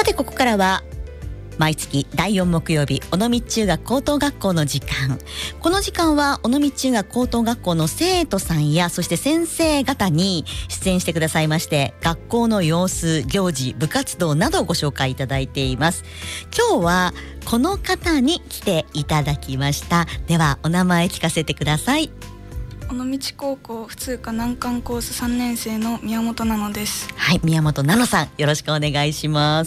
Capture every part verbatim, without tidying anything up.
てここからは毎月だいよん木曜日、尾道中学高等学校の時間。この時間は尾道中学高等学校の生徒さんやそして先生方に出演してくださいまして、学校の様子、行事、部活動などをご紹介いただいています。今日はこの方に来ていただきました。ではお名前聞かせてください。 尾道高校普通科難関コースさんねん生の宮本奈々です。 はい、宮本奈々さん、よろしくお願いします。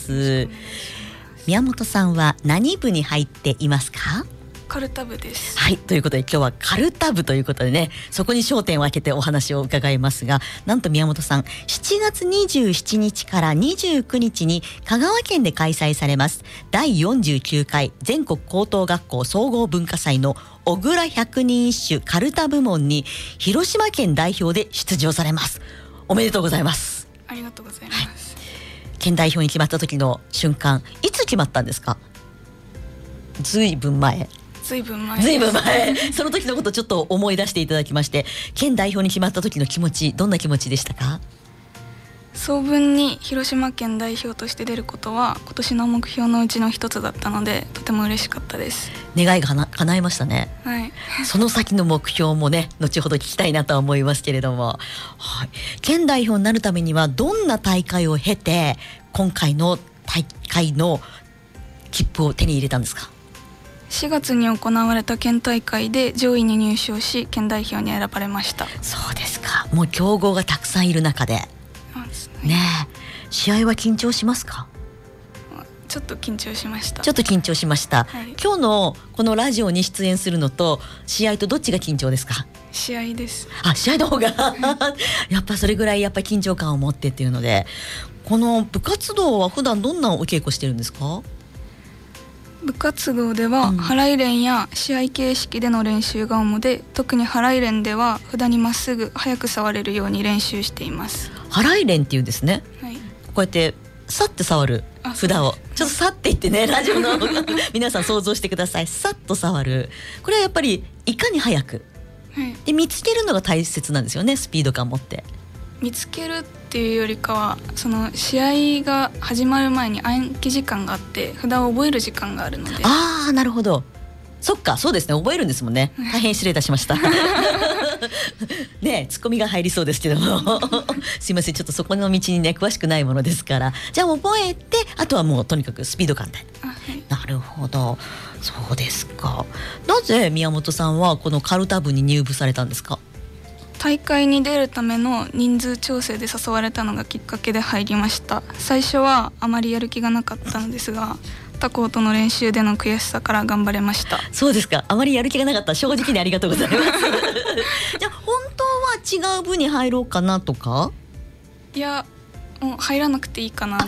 宮本さんは何部に入っていますか？ カルタ部です。 はい、ということで今日はカルタ部ということでね、そこに焦点を当ててお話を伺いますが、なんと宮本さんしちがつにじゅうしちにちからにじゅうくにちに香川県で開催されますだいよんじゅうきゅうかい全国高等学校総合文化祭の小倉百人一首カルタ部門に広島県代表で出場されます。おめでとうございます。 ありがとうございます、はい。 県代表に決まった時の瞬間、いつ決まったんですか？ずいぶん前ずいぶん前ずいぶん前その時のことちょっと思い出していただきまして、県代表に決まった時の気持ち、どんな気持ちでしたか？ 総文に広島県代表として出ることは今年の目標のうちの一つだったので、とても嬉しかったです。 願いが叶叶いましたね。 はい。 その先の目標もね、後ほど聞きたいなとは思いますけれども、はい、県代表になるためにはどんな大会を経て今回の大会の切符を手に入れたんですか？ しがつに行われた県大会で上位に入賞し、県代表に選ばれました。 そうですか。もう強豪がたくさんいる中でねえ、試合は緊張しますか？ ちょっと緊張しました。 ちょっと緊張しました、 はい、 今日のこのラジオに出演するのと試合とどっちが緊張ですか？ 試合です。 あ、試合の方がやっぱそれぐらいやっぱ緊張感を持ってっていうので、この部活動は普段どんなお稽古してるんですか？ 部活動では払い練や試合形式での練習が主で、特に払い練では札にまっすぐ早く触れるように練習しています。 払い練っていうんですね、 はい、 こうやってさって触る札をちょっとさっていってね、ラジオの皆さん想像してください。さっと触る、これはやっぱりいかに早く、 はい、 で見つけるのが大切なんですよね。スピード感を持って見つけるっていうよりかは、その試合が始まる前に暗記時間があって札を覚える時間があるので。 ああ、なるほど。そっか、そうですね、覚えるんですもんね。大変失礼いたしましたねえ、ツッコミが入りそうですけどもすいません、ちょっとそこの道にね詳しくないものですから、じゃあ覚えて、あとはもうとにかくスピード感で。 あ、はい、 なるほど、そうですか。なぜ宮本さんはこのカルタ部に入部されたんですか？ 大会に出るための人数調整で誘われたのがきっかけで入りました。最初はあまりやる気がなかったのですが、他校との練習での悔しさから頑張れました。 そうですか。あまりやる気がなかった。正直にありがとうございますじゃあ本当は違う部に入ろうかなとか？いや、もう入らなくていいかなって。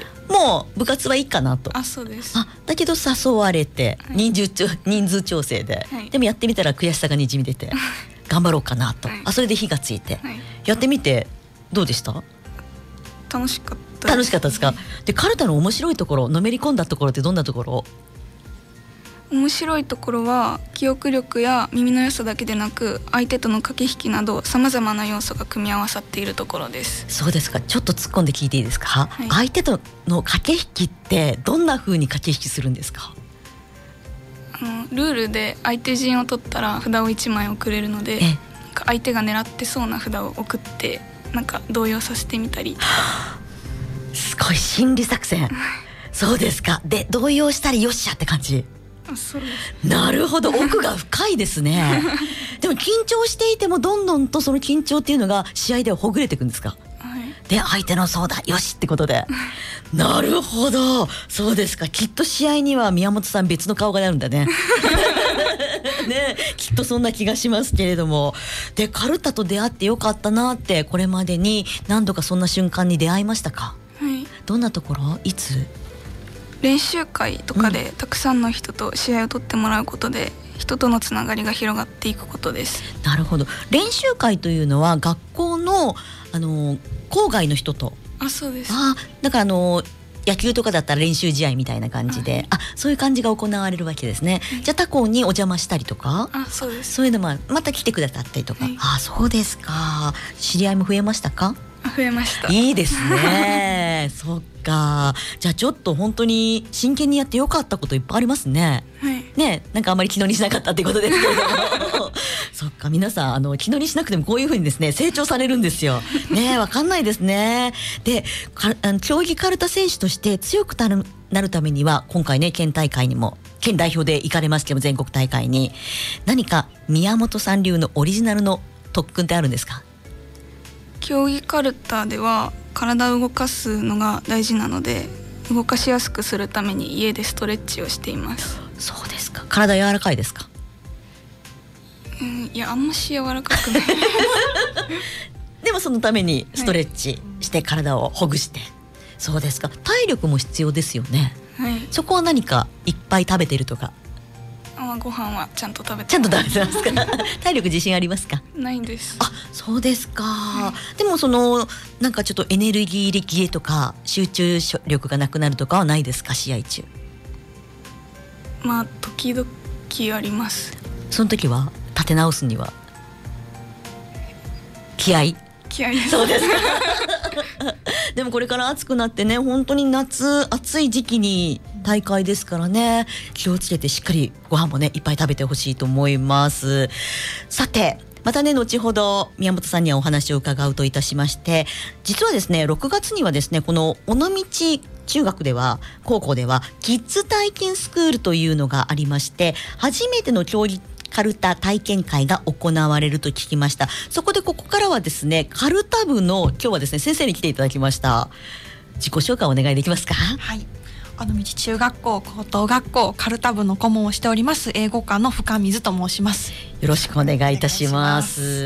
もう部活はいいかなと。 あ、そうです。 あ、だけど誘われて、はい、人数人数調整で、はい、でもやってみたら悔しさがにじみ出て頑張ろうかなと、はい、あ、それで火がついて、はい、やってみてどうでした？ 楽しかったです。 楽しかったですか？で、カルタの面白いところ、のめり込んだところってどんなところ？ 面白いところは記憶力や耳の良さだけでなく、相手との駆け引きなどさまざまな要素が組み合わさっているところです。 そうですか。ちょっと突っ込んで聞いていいですか？はい、相手との駆け引きってどんな風に駆け引きするんですか？ あのルールで相手陣を取ったら札をいちまい送れるので、なんか相手が狙ってそうな札を送ってなんか動揺させてみたりとかすごい心理作戦そうですか。で、動揺したりよっしゃって感じ。 あ、そうです。 なるほど、奥が深いですねでも緊張していてもどんどんとその緊張っていうのが試合ではほぐれていくんですか？ はい、 で、相手のそうだよしってことでなるほど、そうですか。きっと試合には宮本さん別の顔があるんだねね、きっとそんな気がしますけれども。で、カルタと出会ってよかったなって、これまでに何度かそんな瞬間に出会いましたか？ はい、 どんなところ？いつ？ 練習会とかでたくさんの人と試合を取ってもらうことで、うん、人とのつながりが広がっていくことです。 なるほど。練習会というのは学校の、あの郊外の人と？ あ、そうです。 あ、だからあの野球とかだったら練習試合みたいな感じで、はい、あ、そういう感じが行われるわけですね、はい、じゃあ他校にお邪魔したりとか？ あ、そうです。 そういうのもまた来てくださったりとか、はい、あ、そうですか。知り合いも増えましたか？ 増えました。 いいですねね。そっか。じゃあちょっと本当に真剣にやってよかったこといっぱいありますね。 はい。 ね、なんかあんまり気乗りしなかったっていうことですけれどもそっか、皆さんあの気乗りしなくてもこういう風にですね成長されるんですよね。わかんないですね。で、かあの競技カルタ選手として強くなる、なるためには今回ね県大会にも県代表で行かれますけど全国大会に何か宮本さん流のオリジナルの特訓ってあるんですか？ 競技カルタでは体を動かすのが大事なので動かしやすくするために家でストレッチをしています。 そうですか。体柔らかいですか？ うん、いやあんまし柔らかくないでもそのためにストレッチして体をほぐして、はい、そうですか。体力も必要ですよね。 はい。 そこは何かいっぱい食べてるとか？ あ、ご飯はちゃんと食べてます。 ちゃんと食べてますか？体力自信ありますか？ ないんです。 あ、そうですか、 はい、 でもそのなんかちょっとエネルギー切れとか集中力がなくなるとかはないですか？試合中。 まあ時々あります。 その時は立て直すには気合い気合いです。 そうですかでもこれから暑くなってね、本当に夏暑い時期に大会ですからね、気をつけてしっかりご飯もねいっぱい食べてほしいと思います。さてまたね後ほど宮本さんにはお話を伺うといたしまして、実はですねろくがつにはですねこの尾道中学では高校ではキッズ体験スクールというのがありまして、初めての競技カルタ体験会が行われると聞きました。そこでここからはですねカルタ部の今日はですね先生に来ていただきました。自己紹介お願いできますか？ はい、尾道中学校高等学校カルタ部の顧問をしております英語科の深水と申します。 よろしくお願いいたします。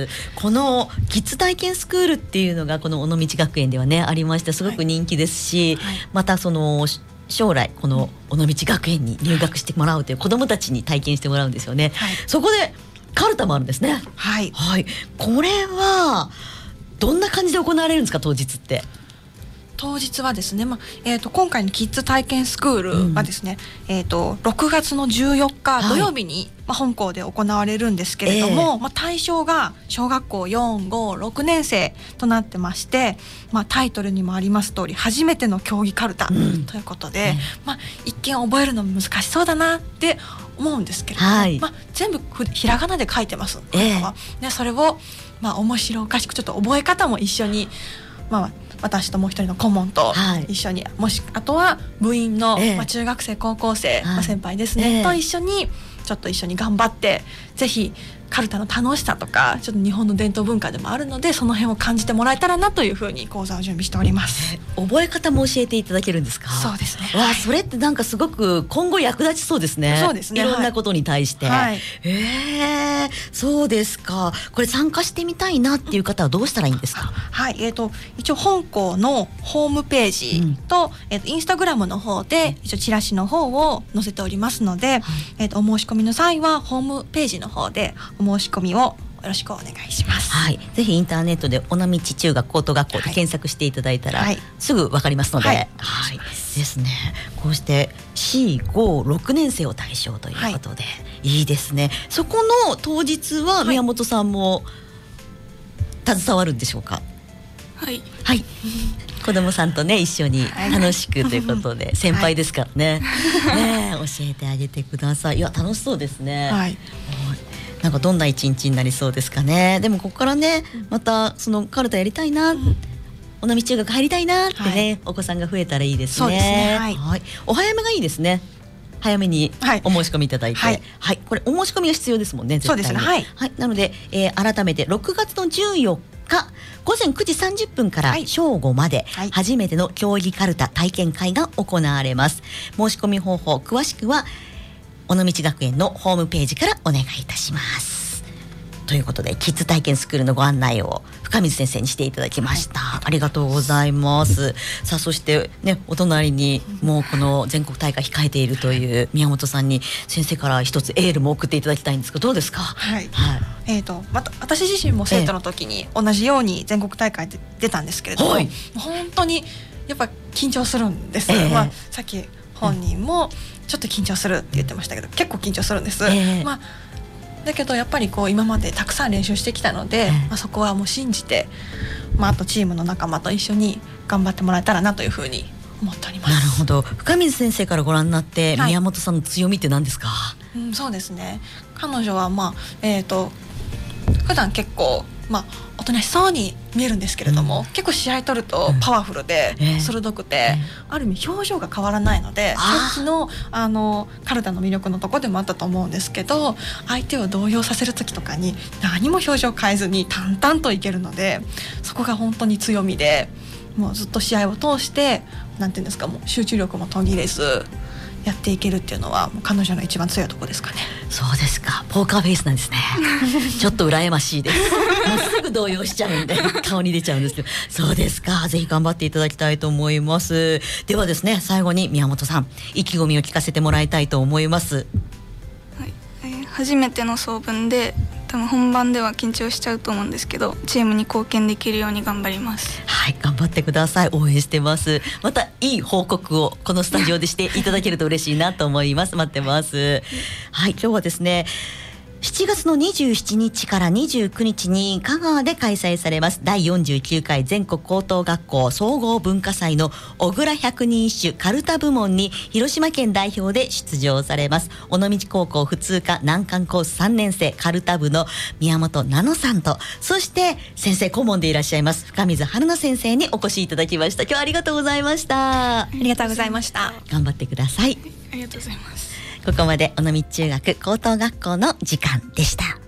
このキッズ体験スクールっていうのがこの尾道学園ではねありまして、すごく人気ですし、はいはい、またその将来この尾道学園に入学してもらうという子どもたちに体験してもらうんですよね、はい、そこでカルタもあるんですね。 はい、 はい、これはどんな感じで行われるんですか？当日って当日はですね、まあえー、と今回のキッズ体験スクールはですね、うん、えー、とろくがつのじゅうよっか土曜日に、はい、まあ、本校で行われるんですけれども、えーまあ、対象が小学校よん、ご、ろくねん生となってまして、まあ、タイトルにもあります通り初めての競技カルタということで、うん、まあ、一見覚えるの難しそうだなって思うんですけれども、はい、まあ、全部ひらがなで書いてます、えーでそれを、まあ、面白おかしくちょっと覚え方も一緒に、まあ私ともう一人の顧問と一緒に、はい、もしあとは部員の、ええ、まあ、中学生高校生、はい、まあ、先輩ですね、ええ、と一緒にちょっと一緒に頑張ってぜひカルタの楽しさとかちょっと日本の伝統文化でもあるのでその辺を感じてもらえたらなというふうに講座を準備しております。 え覚え方も教えていただけるんですか？ そうですね。 わあ、それってなんかすごく今後役立ちそうですね。 そうですね。 いろんなことに対して、 はい、 えー、そうですか。これ参加してみたいなっていう方はどうしたらいいんですか？ はい、えーと、一応本校のホームページと、うん、えーと、インスタグラムの方で一応チラシの方を載せておりますので、はい、えーと、お申し込みの際はホームページの方でお申し込みをよろしくお願いします。 はい、ぜひインターネットで尾道中学高等学校で検索していただいたら、はい、すぐ分かりますので、はい、はい、ですね。こうして よん、ご、ろくねん生を対象ということで、はい、いいですね。そこの当日は宮本さんも携わるんでしょうか？ はい、 はい、子供さんとね一緒に楽しくということで、はい、先輩ですからね、はい、ね教えてあげてください。いや楽しそうですね、はい、なんかどんな一日になりそうですかね。でもここからねまたそのカルタやりたいな、うん、尾道中学入りたいなってね、はい、お子さんが増えたらいいですね。 そうですね、はいはい、お早めがいいですね。早めにお申し込みいただいて、はいはい、これお申し込みが必要ですもんね。絶対にそうですね、はいはい、なので、えー、改めてろくがつのじゅうよっかごぜんくじさんじゅっぷんから正午まで初めての競技カルタ体験会が行われます。申し込み方法詳しくは尾道学園のホームページからお願いいたします。ということでキッズ体験スクールのご案内を深水先生にしていただきました、はい、ありがとうございます。さあそしてねお隣にもうこの全国大会控えているという宮本さんに先生から一つエールも送っていただきたいんですがどうですか？ はい、はい、えーとまた私自身も生徒の時に同じように全国大会で出たんですけれども、はい、本当にやっぱ緊張するんです、えーまあ、さっき本人もちょっと緊張するって言ってましたけど結構緊張するんです、えーまあだけどやっぱりこう今までたくさん練習してきたので、まあ、そこはもう信じて、まあ、あとチームの仲間と一緒に頑張ってもらえたらなというふうに思っております。 なるほど。深水先生からご覧になって、はい、宮本さんの強みって何ですか？ うん、そうですね、彼女は、まあえー、と普段結構、まあ、おとなしそうに見えるんですけれども、うん、結構試合取るとパワフルで鋭くて、うんえー、ある意味表情が変わらないので、さっきの、あの体の魅力のところでもあったと思うんですけど、相手を動揺させる時とかに何も表情変えずに淡々といけるので、そこが本当に強みで、もうずっと試合を通してなんていうんですか、もう集中力も途切れずやっていけるっていうのはもう彼女の一番強いところですかね。 そうですか、ポーカーフェイスなんですねちょっと羨ましいですもうすぐ動揺しちゃうんで顔に出ちゃうんですけど、そうですか、ぜひ頑張っていただきたいと思います。ではですね、最後に宮本さん、意気込みを聞かせてもらいたいと思います。 はい、えー、初めての総分で多分本番では緊張しちゃうと思うんですけど、チームに貢献できるように頑張ります。 はい、頑張ってください。応援してます。またいい報告をこのスタジオでしていただけると嬉しいなと思います。待ってます。はい、今日はですね、しちがつのにじゅうしちにちからにじゅうくにちに香川で開催されますだいよんじゅうきゅうかい全国高等学校総合文化祭の小倉百人一首かるた部門に広島県代表で出場されます尾道高校普通科難関コースさんねん生かるた部の宮本奈々さんと、そして先生顧問でいらっしゃいます深水春菜先生にお越しいただきました。今日はありがとうございました。 ありがとうございました。 頑張ってください。 ありがとうございます。 ここまで尾道中学高等学校の時間でした。